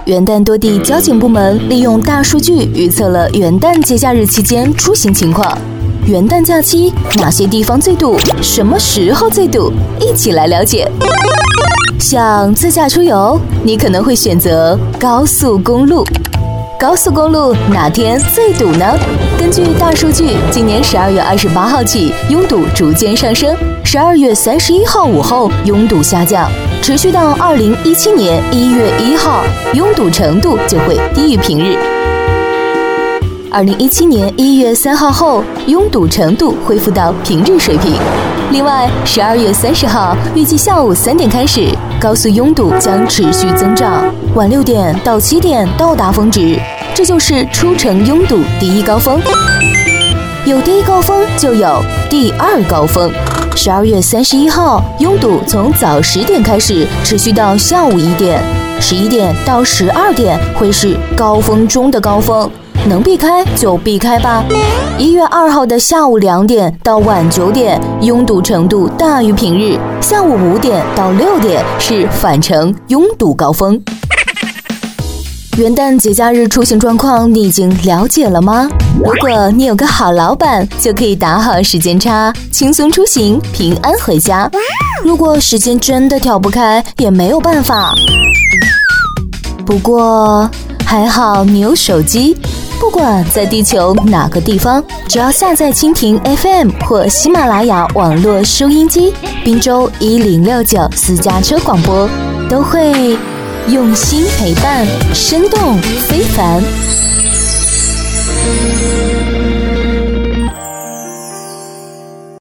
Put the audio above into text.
元旦多地交警部门利用大数据预测了元旦节假日期间出行情况。元旦假期哪些地方最堵？什么时候最堵？一起来了解。想自驾出游，你可能会选择高速公路。高速公路哪天最堵呢？根据大数据，今年12月28号起，拥堵逐渐上升；12月31号午后，拥堵下降，持续到2017年1月1号，拥堵程度就会低于平日。2017年1月3号后，拥堵程度恢复到平日水平。另外，12月30号预计下午3点开始，高速拥堵将持续增长，晚6点到7点到达峰值，这就是出城拥堵第一高峰。有第一高峰就有第二高峰。12月31号，拥堵从早10点开始，持续到下午1点，11点到12点会是高峰中的高峰。能避开就避开吧。1月2号的下午2点到晚9点，拥堵程度大于平日；下午5点到6点是返程拥堵高峰。元旦节假日出行状况你已经了解了吗？如果你有个好老板，就可以打好时间差，轻松出行，平安回家。如果时间真的调不开，也没有办法。不过还好你有手机，不管在地球哪个地方，只要下载蜻蜓 FM 或喜马拉雅网络收音机，滨州1069私家车广播，都会用心陪伴，生动非凡。